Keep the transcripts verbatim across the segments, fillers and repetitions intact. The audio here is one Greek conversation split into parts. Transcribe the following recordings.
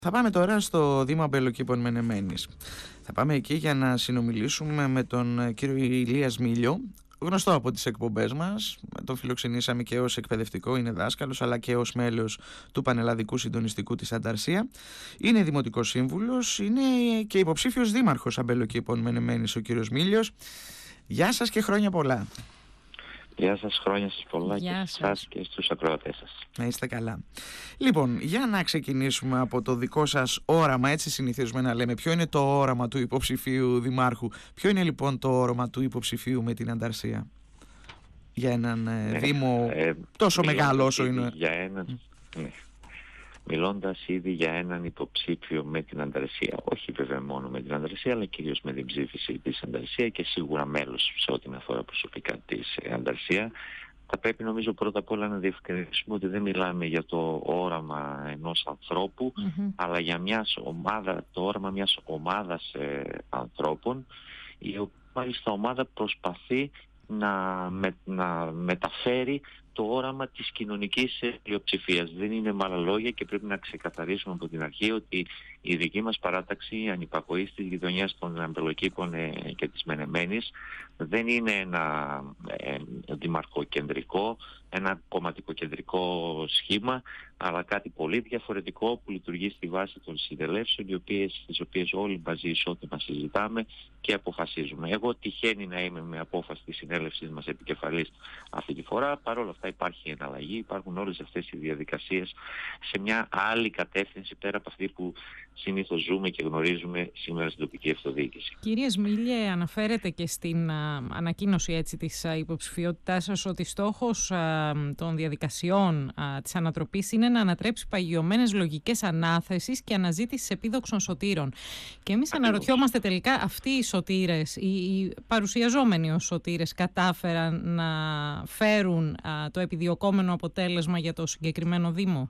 Θα πάμε τώρα στο Δήμο Αμπελοκήπων Μενεμένης. Θα πάμε εκεί για να συνομιλήσουμε με τον κύριο Ηλία Σμίλιο, γνωστό από τις εκπομπές μας. Τον φιλοξενήσαμε και ως εκπαιδευτικό, είναι δάσκαλος, αλλά και ως μέλος του Πανελλαδικού Συντονιστικού της Ανταρσία. Είναι δημοτικός σύμβουλος, είναι και υποψήφιος δήμαρχος Αμπελοκήπων Μενεμένης ο κύριος Σμίλιος. Γεια σας και χρόνια πολλά. Γεια σας, χρόνια σας πολλά. Γεια και σας. σας και στους ακροατές σας. Να είστε καλά. Λοιπόν, για να ξεκινήσουμε από το δικό σας όραμα, έτσι συνηθίζουμε να λέμε. Ποιο είναι το όραμα του υποψηφίου δημάρχου? Ποιο είναι λοιπόν το όραμα του υποψηφίου με την Ανταρσία για έναν ε, Ναι, δήμο ε, τόσο μιλώντας μεγάλο όσο ήδη είναι? Για έναν, ναι. Μιλώντας ήδη για έναν υποψήφιο με την Ανταρσία, όχι βέβαια μόνο με την Ανταρσία, αλλά κυρίως με την ψήφιση της Ανταρσία και σίγουρα μέλος σε ό,τι αφορά προσωπικά της ε, Ανταρσία, θα πρέπει νομίζω πρώτα απ' όλα να διευκρινίσουμε ότι δεν μιλάμε για το όραμα ενός ανθρώπου, Mm-hmm. αλλά για μιας ομάδα, το όραμα μιας ομάδας ε, ανθρώπων, η οποία μάλιστα ομάδα προσπαθεί να, με, να μεταφέρει το όραμα της κοινωνικής πλειοψηφίας. Δεν είναι με άλλα λόγια και πρέπει να ξεκαθαρίσουμε από την αρχή ότι η δική μας παράταξη ανυπακοής της γειτονιάς των Αμπελοκήπων ε, και της Μενεμένης δεν είναι ένα ε, δημαρχοκεντρικό, ένα κομματικοκεντρικό σχήμα, αλλά κάτι πολύ διαφορετικό που λειτουργεί στη βάση των συνελεύσεων, οι οποίες, τις οποίες όλοι μαζί ισότιμα συζητάμε και αποφασίζουμε. Εγώ τυχαίνει να είμαι με απόφαση της συνέλευσης μας επικεφαλής αυτή τη φορά. Παρ' όλα αυτά υπάρχει εναλλαγή, υπάρχουν όλες αυτές οι διαδικασίες σε μια άλλη κατεύθυνση πέρα από αυτή που συνήθως ζούμε και γνωρίζουμε σήμερα στην τοπική αυτοδιοίκηση. Κύριε Σμίλιε, αναφέρετε και στην α, ανακοίνωση έτσι, της α, υποψηφιότητάς σας ότι στόχος α, των διαδικασιών α, της ανατροπής είναι να ανατρέψει παγιωμένες λογικές ανάθεσης και αναζήτησης επίδοξων σωτήρων. Και εμείς Ακριβώς. αναρωτιόμαστε τελικά αυτοί οι σωτήρες, οι, οι παρουσιαζόμενοι ως σωτήρες κατάφεραν να φέρουν α, το επιδιωκόμενο αποτέλεσμα για το συγκεκριμένο Δήμο?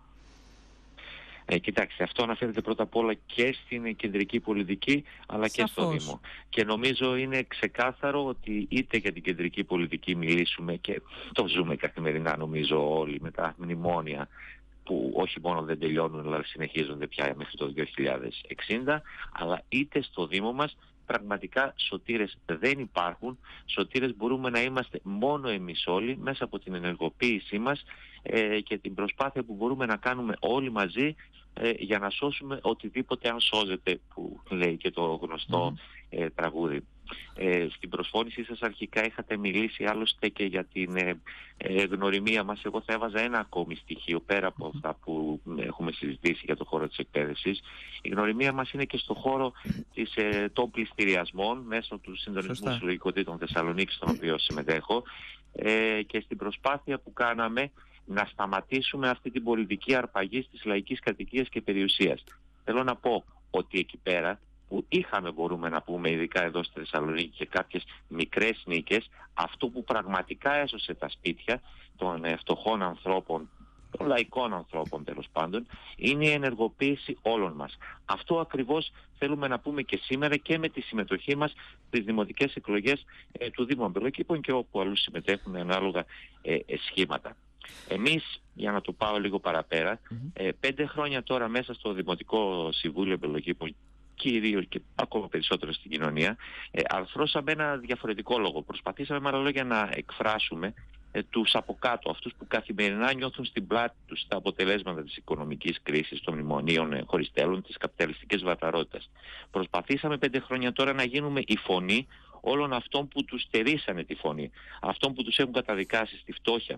Ε, κοιτάξτε, αυτό αναφέρεται πρώτα απ' όλα και στην κεντρική πολιτική αλλά και στο Σαφώς. Δήμο. Και νομίζω είναι ξεκάθαρο ότι είτε για την κεντρική πολιτική μιλήσουμε, και το ζούμε καθημερινά νομίζω όλοι με τα μνημόνια που όχι μόνο δεν τελειώνουν αλλά συνεχίζονται πια μέχρι το δύο χιλιάδες εξήντα, αλλά είτε στο Δήμο μας πραγματικά σωτήρες δεν υπάρχουν. Σωτήρες μπορούμε να είμαστε μόνο εμείς όλοι μέσα από την ενεργοποίησή μας ε, και την προσπάθεια που μπορούμε να κάνουμε όλοι μαζί ε, για να σώσουμε οτιδήποτε αν σώζεται, που λέει και το γνωστό ε, τραγούδι. Ε, στην προσφώνησή σας αρχικά είχατε μιλήσει άλλωστε και για την ε, ε, γνωριμία μας. Εγώ θα έβαζα ένα ακόμη στοιχείο πέρα από αυτά που έχουμε συζητήσει για το χώρο της εκπαίδευσης. Η γνωριμία μας είναι και στο χώρο της, ε, των πληστηριασμών μέσω του Συντονισμού Συλλογικοτήτων Θεσσαλονίκης, στον οποίο συμμετέχω, ε, και στην προσπάθεια που κάναμε να σταματήσουμε αυτή την πολιτική αρπαγής της λαϊκής κατοικίας και περιουσίας. Θέλω να πω ότι εκεί πέρα που είχαμε, μπορούμε να πούμε, ειδικά εδώ στη Θεσσαλονίκη, και κάποιες μικρές νίκες, αυτό που πραγματικά έσωσε τα σπίτια των ε, φτωχών ανθρώπων, των λαϊκών ανθρώπων τέλος πάντων, είναι η ενεργοποίηση όλων μας. Αυτό ακριβώς θέλουμε να πούμε και σήμερα και με τη συμμετοχή μας στις δημοτικές εκλογές ε, του Δήμου Αμπελοκήπων και όπου αλλού συμμετέχουν ανάλογα ε, ε, σχήματα. Εμείς, για να το πάω λίγο παραπέρα, mm-hmm. ε, πέντε χρόνια τώρα μέσα στο Δημοτικό Συμβούλιο Αμπελοκήπων, κυρίως και ακόμα περισσότερο στην κοινωνία, ε, αρθρώσαμε ένα διαφορετικό λόγο. Προσπαθήσαμε με άλλα λόγια να εκφράσουμε ε, τους από κάτω, αυτούς που καθημερινά νιώθουν στην πλάτη τους τα αποτελέσματα της οικονομικής κρίσης, των μνημονίων ε, χωρίς τέλων, της καπιταλιστικής βαταρότητας. Προσπαθήσαμε πέντε χρόνια τώρα να γίνουμε η φωνή όλων αυτών που τους στερήσανε τη φωνή, αυτών που τους έχουν καταδικάσει στη φτώχεια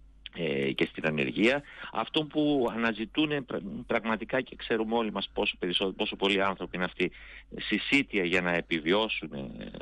και στην ανεργία, αυτών που αναζητούν πραγματικά, και ξέρουμε όλοι μας πόσο, πόσο πολλοί άνθρωποι είναι αυτοί, συσίτια για να επιβιώσουν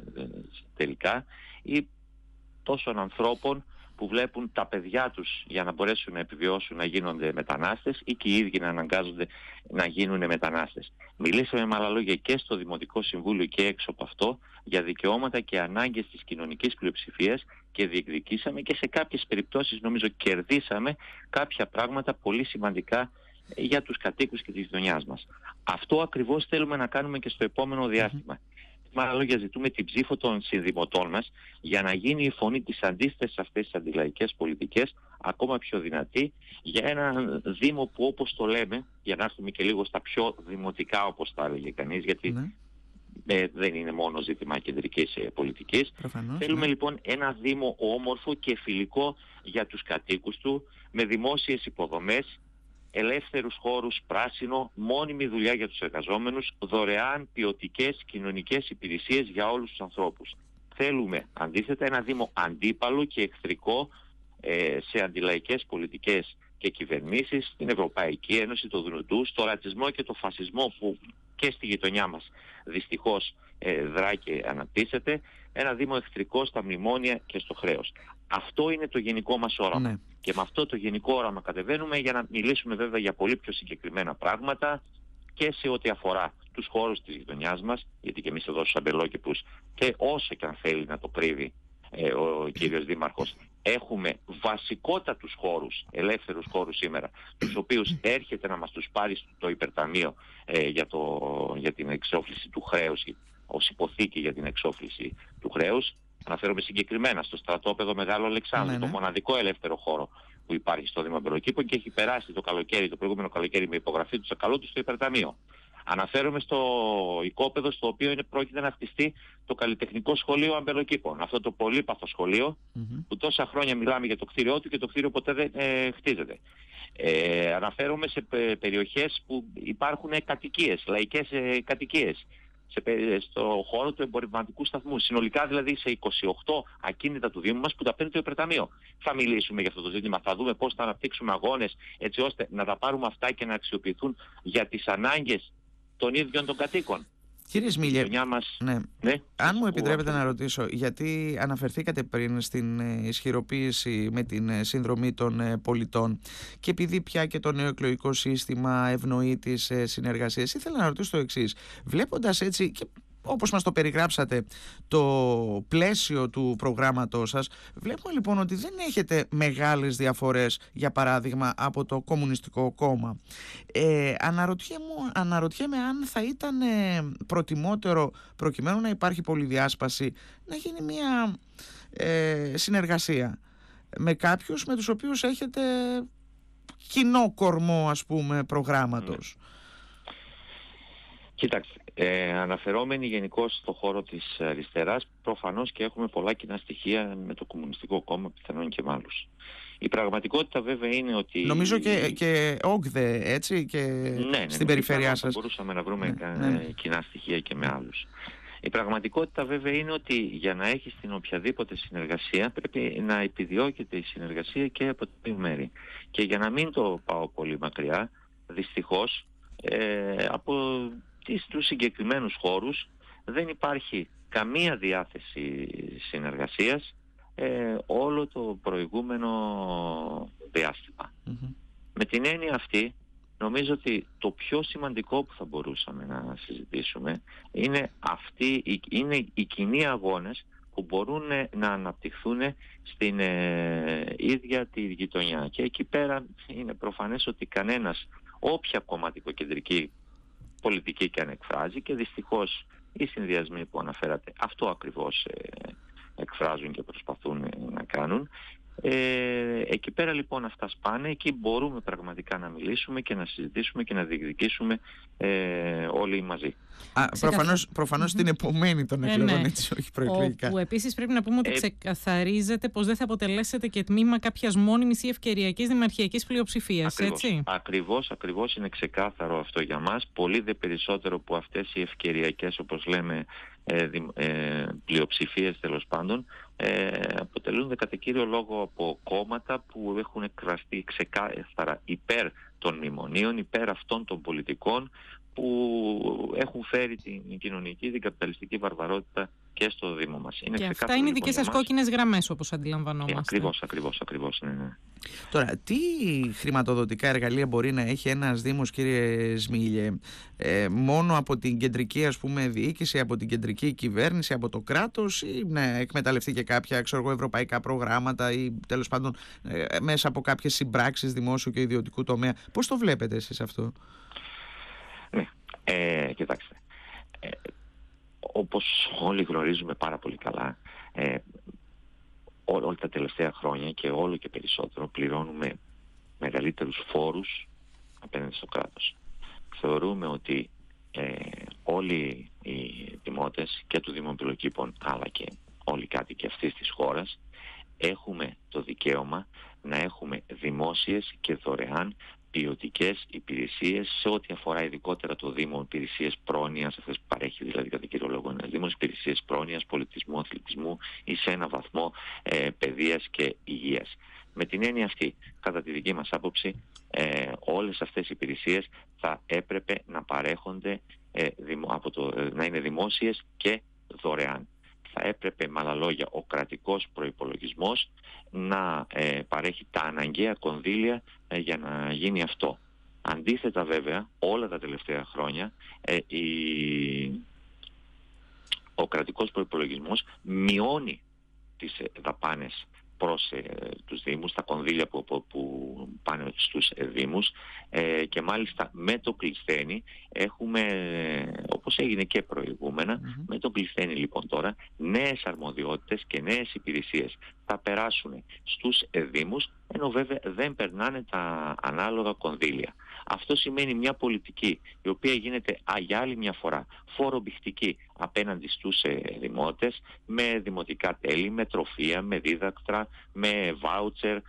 τελικά, ή τόσων ανθρώπων που βλέπουν τα παιδιά τους για να μπορέσουν να επιβιώσουν να γίνονται μετανάστες ή και οι ίδιοι να αναγκάζονται να γίνουν μετανάστες. Μιλήσαμε με άλλα λόγια και στο Δημοτικό Συμβούλιο και έξω από αυτό για δικαιώματα και ανάγκες της κοινωνικής πλειοψηφίας και διεκδικήσαμε και σε κάποιες περιπτώσεις νομίζω κερδίσαμε κάποια πράγματα πολύ σημαντικά για τους κατοίκους και της γειτονιάς μας. Αυτό ακριβώς θέλουμε να κάνουμε και στο επόμενο διάστημα. με άλλα λόγια ζητούμε την ψήφο των συνδημοτών μας για να γίνει η φωνή της αντίστασης σε αυτές τις αντιλαϊκές πολιτικές ακόμα πιο δυνατή, για ένα Δήμο που, όπως το λέμε, για να έρθουμε και λίγο στα πιο δημοτικά, όπως τα έλεγε κανείς, γιατί ναι. ε, δεν είναι μόνο ζήτημα κεντρικής ε, πολιτικής. Προφανώς, Θέλουμε ναι. λοιπόν ένα Δήμο όμορφο και φιλικό για τους κατοίκους του, με δημόσιες υποδομές, ελεύθερους χώρους, πράσινο, μόνιμη δουλειά για τους εργαζόμενους, δωρεάν ποιοτικές κοινωνικές υπηρεσίες για όλους τους ανθρώπους. Θέλουμε αντίθετα ένα Δήμο αντίπαλο και εχθρικό ε, σε αντιλαϊκές πολιτικές και κυβερνήσεις, στην Ευρωπαϊκή Ένωση, το Δουνουτού, στο ρατσισμό και το φασισμό που και στη γειτονιά μας δυστυχώς ε, δρά και αναπτύσσεται, ένα Δήμο εχθρικό στα μνημόνια και στο χρέος. Αυτό είναι το γενικό μας όραμα. Ναι. Και με αυτό το γενικό όραμα κατεβαίνουμε για να μιλήσουμε βέβαια για πολύ πιο συγκεκριμένα πράγματα και σε ό,τι αφορά τους χώρους της γειτονιάς μας, γιατί και εμείς εδώ στους αμπελόκηπους και όσο και αν θέλει να το κρύβει ε, ο κύριος Δήμαρχος, έχουμε βασικότατους χώρους, ελεύθερους χώρους σήμερα, τους οποίους έρχεται να μας τους πάρει στο υπερταμείο ε, για, το, για την εξόφληση του χρέους, ως υποθήκη για την εξόφληση του χρέους. Αναφέρομαι συγκεκριμένα στο στρατόπεδο Μεγάλο Αλεξάνδρου, ναι, ναι. το μοναδικό ελεύθερο χώρο που υπάρχει στο Δήμο Αμπελοκήπων και έχει περάσει το καλοκαίρι, το προηγούμενο καλοκαίρι με υπογραφή του Τσακαλώτου στο υπερταμείο. Αναφέρομαι στο οικόπεδο στο οποίο είναι πρόκειται να χτιστεί το καλλιτεχνικό σχολείο Αμπελοκήπων. Αυτό το πολύπαθο σχολείο mm-hmm. που τόσα χρόνια μιλάμε για το κτίριό του και το κτίριο ποτέ δεν ε, χτίζεται. Ε, αναφέρομαι σε πε, περιοχές που υπάρχουν κατοικίες, λαϊκές ε, κατοικίες. Σε, στο χώρο του εμπορευματικού σταθμού. Συνολικά δηλαδή σε είκοσι οκτώ ακίνητα του Δήμου μας που τα παίρνει το υπερταμείο. Θα μιλήσουμε για αυτό το ζήτημα, θα δούμε πώς θα αναπτύξουμε αγώνες έτσι ώστε να τα πάρουμε αυτά και να αξιοποιηθούν για τις ανάγκες των ίδιων των κατοίκων. Κύριε Σμίλιε, μας... ναι. Ναι, αν μου επιτρέπετε να ρωτήσω, γιατί αναφερθήκατε πριν στην ισχυροποίηση με την συνδρομή των πολιτών και επειδή πια και το νέο εκλογικό σύστημα ευνοεί τις συνεργασίες, ήθελα να ρωτήσω το εξής. Βλέποντας έτσι και όπως μας το περιγράψατε το πλαίσιο του προγράμματός σας, βλέπουμε λοιπόν ότι δεν έχετε μεγάλες διαφορές, για παράδειγμα, από το Κομμουνιστικό Κόμμα. Ε, αναρωτιέμαι, αναρωτιέμαι αν θα ήταν προτιμότερο, προκειμένου να υπάρχει πολυδιάσπαση, να γίνει μια ε, συνεργασία με κάποιους με τους οποίους έχετε κοινό κορμό, ας πούμε, προγράμματος. Mm. Κοιτάξτε, ε, αναφερόμενοι γενικώς στο χώρο της αριστεράς, προφανώς και έχουμε πολλά κοινά στοιχεία με το Κομμουνιστικό Κόμμα, πιθανόν και με άλλους. Η πραγματικότητα βέβαια είναι ότι... Νομίζω και, και όγδε, έτσι, και ναι, ναι, στην ναι, περιφέρειά σας. Μπορούσαμε να βρούμε ναι, ναι. κοινά στοιχεία και με άλλους. Η πραγματικότητα βέβαια είναι ότι για να έχεις την οποιαδήποτε συνεργασία πρέπει να επιδιώκεται η συνεργασία και από την μέρη. Και για να μην το πάω πολύ μακριά, δυστυχώς, ε, από στους συγκεκριμένους χώρους δεν υπάρχει καμία διάθεση συνεργασίας ε, όλο το προηγούμενο διάστημα. Mm-hmm. Με την έννοια αυτή νομίζω ότι το πιο σημαντικό που θα μπορούσαμε να συζητήσουμε είναι, αυτοί, είναι οι κοινοί αγώνες που μπορούν να αναπτυχθούν στην ε, ίδια τη γειτονιά. Και εκεί πέρα είναι προφανές ότι κανένας, όποια κομματικοκεντρική πολιτική και αν εκφράζει, και δυστυχώς οι συνδυασμοί που αναφέρατε αυτό ακριβώς ε, εκφράζουν και προσπαθούν ε, να κάνουν. Ε, εκεί πέρα λοιπόν αυτά σπάνε, εκεί μπορούμε πραγματικά να μιλήσουμε και να συζητήσουμε και να διεκδικήσουμε ε, όλοι μαζί. Α, προφανώς προφανώς mm-hmm. την επομένη των εκλογών, ε, ναι. έτσι, όχι προεκλογικά. Όπου επίσης πρέπει να πούμε ότι ε, ξεκαθαρίζεται πως δεν θα αποτελέσετε και τμήμα κάποιας μόνιμης ή ευκαιριακής δημαρχιακής πλειοψηφίας, ακριβώς, έτσι. Ακριβώς, ακριβώς είναι ξεκάθαρο αυτό για μας. Πολύ δε περισσότερο που αυτές οι ευκαιριακές, όπως λέμε, ε, ε, πλειοψηφίες τέλος πάντων, ε, αποτελούνται κατά κύριο λόγο από κόμματα που έχουν εκφραστεί ξεκάθαρα υπέρ των μνημονίων, υπέρ αυτών των πολιτικών που έχουν φέρει την κοινωνική, την καπιταλιστική βαρβαρότητα και στο Δήμο μας. Είναι και αυτά είναι οι δικές σας κόκκινες γραμμές, όπως αντιλαμβανόμαστε. Ε, ακριβώς, ακριβώς, ακριβώς, ναι, ναι. Τώρα, τι χρηματοδοτικά εργαλεία μπορεί να έχει ένας Δήμος, κύριε Σμίλιε, ε, μόνο από την κεντρική, ας πούμε, διοίκηση, από την κεντρική κυβέρνηση, από το κράτος, ή να εκμεταλλευτεί και κάποια, ξέρω εγώ, ευρωπαϊκά προγράμματα ή τέλος πάντων ε, μέσα από κάποιες συμπράξεις δημόσιου και ιδιωτικού τομέα. Πώς το βλέπετε εσείς αυτό? Ναι, ε, κοιτάξτε. Ε, όπως όλοι γνωρίζουμε πάρα πολύ καλά, ε, ό, όλα τα τελευταία χρόνια και όλο και περισσότερο πληρώνουμε μεγαλύτερους φόρους απέναντι στο κράτος. Θεωρούμε ότι ε, όλοι οι δημότες και του Δήμου Πελοκήπων, αλλά και όλοι οι κάτοικοι αυτής της χώρας, έχουμε το δικαίωμα να έχουμε δημόσιες και δωρεάν ποιοτικές υπηρεσίες σε ό,τι αφορά ειδικότερα το Δήμο, υπηρεσίες πρόνοιας, αυτές που παρέχει δηλαδή κατά κύριο λόγο ένας Δήμος, υπηρεσίες πρόνοιας, πολιτισμού, αθλητισμού ή σε ένα βαθμό ε, παιδείας και υγείας. Με την έννοια αυτή, κατά τη δική μας άποψη, ε, όλες αυτές οι υπηρεσίες θα έπρεπε να παρέχονται, ε, δημο, από το, ε, να είναι δημόσιες και δωρεάν. Θα έπρεπε με άλλα λόγια ο κρατικός προϋπολογισμός να ε, παρέχει τα αναγκαία κονδύλια ε, για να γίνει αυτό. Αντίθετα βέβαια όλα τα τελευταία χρόνια ε, η... ο κρατικός προϋπολογισμός μειώνει τις δαπάνες προς ε, τους Δήμους, τα κονδύλια που, που, που πάνε στους ε, Δήμους ε, και μάλιστα με το κλεισθένη έχουμε, ε, όπως έγινε και προηγούμενα, mm-hmm. με το κλεισθένη λοιπόν τώρα νέες αρμοδιότητες και νέες υπηρεσίες θα περάσουν στους ε, Δήμους, ενώ βέβαια δεν περνάνε τα ανάλογα κονδύλια. Αυτό σημαίνει μια πολιτική η οποία γίνεται α, για άλλη μια φορά φορομπηχτική απέναντι στους ε, δημότες, με δημοτικά τέλη, με τροφεία, με δίδακτρα, με βάουτσερ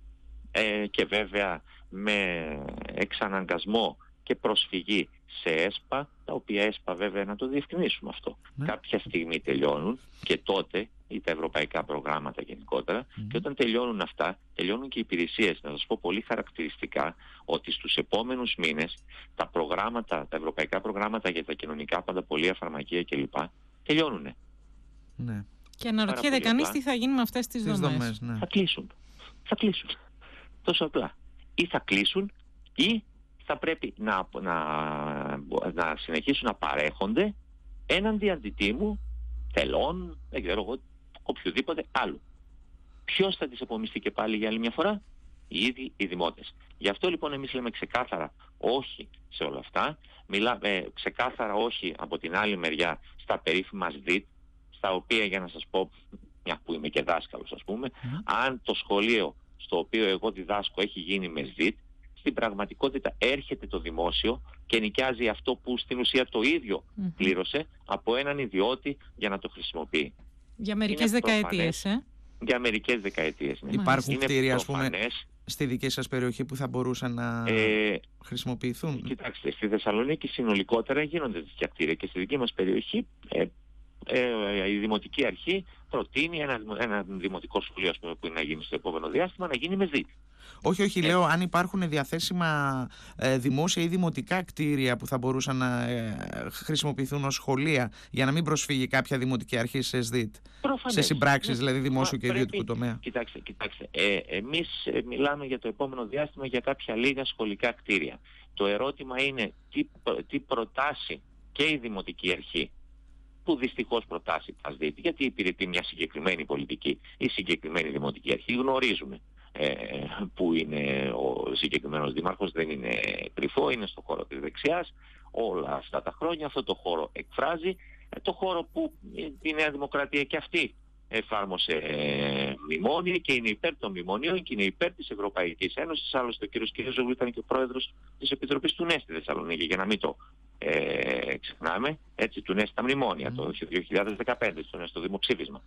ε, και βέβαια με εξαναγκασμό και προσφυγή σε ΕΣΠΑ, τα οποία ΕΣΠΑ βέβαια να το διευκρινίσουμε αυτό. Ναι. Κάποια στιγμή τελειώνουν και τότε ή τα ευρωπαϊκά προγράμματα γενικότερα mm. και όταν τελειώνουν αυτά, τελειώνουν και οι υπηρεσίες. Να σας πω πολύ χαρακτηριστικά ότι στους επόμενους μήνες τα προγράμματα, τα ευρωπαϊκά προγράμματα για τα κοινωνικά πανταπολεία, φαρμακεία κλπ. Τελειώνουν. Ναι. Και αναρωτιέται κανείς τι θα γίνει με αυτές τις δομές. δομές ναι. Θα κλείσουν. Θα κλείσουν. Τόσο απλά. Ή θα κλείσουν ή θα πρέπει να, να, να συνεχίσουν να παρέχονται έναντι αντιτίμου, τελών, δεν ξέρω εγώ, οποιοδήποτε άλλο. Ποιος θα τις επομιστεί και πάλι για άλλη μια φορά? Οι ίδιοι οι δημότες. Γι' αυτό λοιπόν εμείς λέμε ξεκάθαρα όχι σε όλα αυτά. Μιλάμε ξεκάθαρα όχι από την άλλη μεριά στα περίφημα ΣΔΙΤ, στα οποία, για να σας πω, μια που είμαι και δάσκαλος ας πούμε, mm. αν το σχολείο στο οποίο εγώ διδάσκω έχει γίνει με ΣΔΙΤ, στην πραγματικότητα έρχεται το δημόσιο και νοικιάζει αυτό που στην ουσία το ίδιο mm-hmm. πλήρωσε από έναν ιδιώτη για να το χρησιμοποιεί. Για μερικές δεκαετίες, ε? Για μερικές δεκαετίες. Ναι. Υπάρχουν είναι κτίρια, ας πούμε, στη δική σας περιοχή που θα μπορούσαν να ε, χρησιμοποιηθούν? Κοιτάξτε, στη Θεσσαλονίκη συνολικότερα γίνονται τέτοια κτίρια και στη δική μας περιοχή ε, ε, η Δημοτική Αρχή προτείνει ένα, ένα δημοτικό σχολείο, ας πούμε, που είναι να γίνει στο επόμενο διάστημα, να γίνει με ΣΔΙΤ. Όχι, όχι, λέω αν υπάρχουν διαθέσιμα ε, δημόσια ή δημοτικά κτίρια που θα μπορούσαν να ε, χρησιμοποιηθούν ως σχολεία για να μην προσφύγει κάποια δημοτική αρχή σε ΣΔΙΤ. Προφανές. Σε συμπράξεις δηλαδή δημόσιου και πρέπει... ιδιωτικού τομέα. Κοιτάξτε, κοιτάξτε. Ε, εμείς ε, μιλάμε για το επόμενο διάστημα για κάποια λίγα σχολικά κτίρια. Το ερώτημα είναι τι, τι προτάσει και η δημοτική αρχή, που δυστυχώς προτάσει τα ΣΔΙΤ, γιατί υπηρετεί μια συγκεκριμένη πολιτική ή συγκεκριμένη δημοτική αρχή, γνωρίζουμε ε, που είναι ο συγκεκριμένος δήμαρχος, δεν είναι κρυφό, είναι στο χώρο της δεξιάς όλα αυτά τα χρόνια, αυτό το χώρο εκφράζει ε, το χώρο που η Νέα Δημοκρατία και αυτή εφάρμοσε ε, μνημόνια και είναι υπέρ των μνημονίων και είναι υπέρ της Ευρωπαϊκής Ένωσης. Άλλωστε ο κ. Κυριαζόγλου ήταν και ο πρόεδρος της Επιτροπής του ΝΕ στη Θεσσαλονίκη, για να μην το ε, ξεχνάμε, έτσι, του ΝΕ στα μνημόνια, mm. το δύο χιλιάδες δεκαπέντε, στο ΝΕ στο δημοψήφισμα.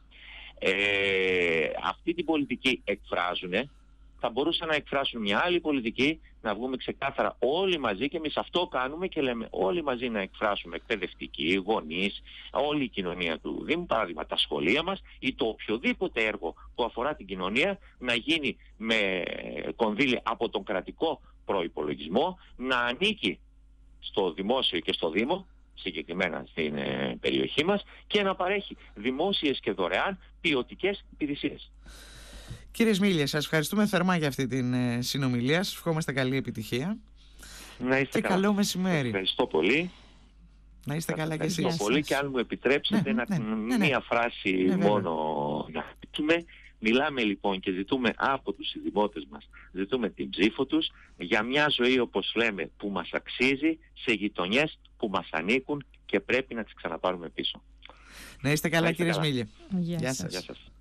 Ε, αυτή την πολιτική εκφράζουν, θα μπορούσαν να εκφράσουν μια άλλη πολιτική, να βγούμε ξεκάθαρα όλοι μαζί, και εμείς αυτό κάνουμε και λέμε όλοι μαζί να εκφράσουμε, εκπαιδευτικοί, γονείς, όλη η κοινωνία του Δήμου, παράδειγμα τα σχολεία μας ή το οποιοδήποτε έργο που αφορά την κοινωνία να γίνει με κονδύλια από τον κρατικό προϋπολογισμό, να ανήκει στο δημόσιο και στο Δήμο, συγκεκριμένα στην ε, περιοχή μας, και να παρέχει δημόσιες και δωρεάν ποιοτικές υπηρεσίες. Κύριε Σμίλια, σας ευχαριστούμε θερμά για αυτή την ε, συνομιλία. Σας ευχόμαστε καλή επιτυχία. Να είστε και καλά. Καλό μεσημέρι. Ευχαριστώ πολύ. Να είστε καλά κι εσείς. Ευχαριστώ πολύ, και αν μου επιτρέψετε ναι, ναι, ναι, ναι, μία ναι. φράση ναι, μόνο να πούμε. Μιλάμε λοιπόν και ζητούμε από τους δημότες μας, ζητούμε την ψήφο τους για μια ζωή, όπως λέμε, που μας αξίζει, σε γειτονιές που μας ανήκουν και πρέπει να τις ξαναπάρουμε πίσω. Να είστε καλά, Να είστε κύριε καλά. Σμίλιο. Γεια Γεια σας. σας. Γεια σας.